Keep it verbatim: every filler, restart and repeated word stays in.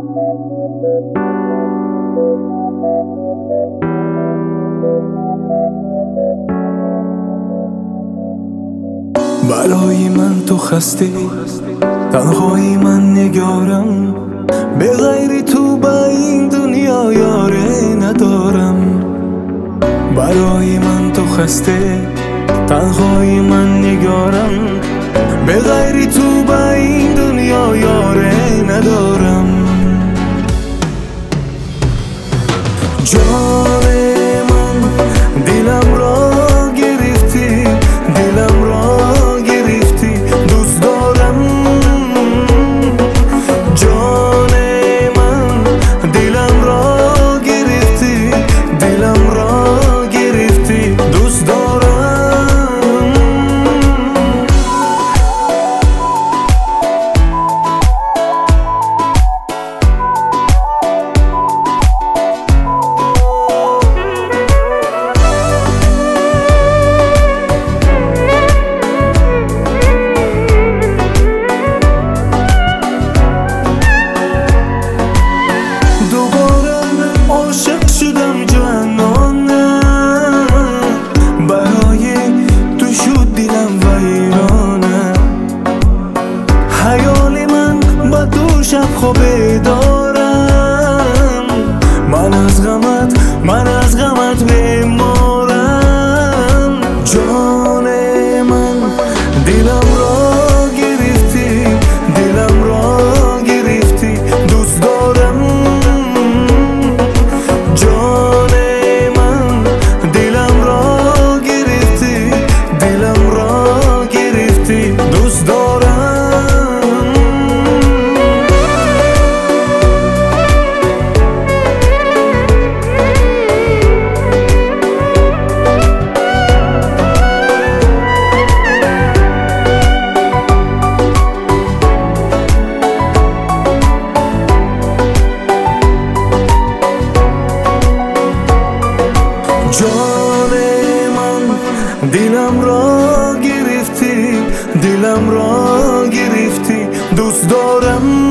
برای من تو خسته، تنهایی من نگارم، به غیر تو با این دنیا یاره ندارم. برای من تو خسته، تنهایی من نگارم، به غیر تو با این دنیا یاره ندارم. جان من دلم را گرفتی، دلم را گرفتی، دوست دارم. جان من دلم را گرفتی، دلم را گرفتی، دوست دارم. شب خوابه دارم، من از غمت، من از غمت بیمارم. جان من دلم را گرفتی، دلم را گرفتی، دوست دارم. جان من دلم را گرفتی، دلم را گرفتی، دوست دارم. جان من دلم را گرفتی، دلم را گرفتی، دوست دارم.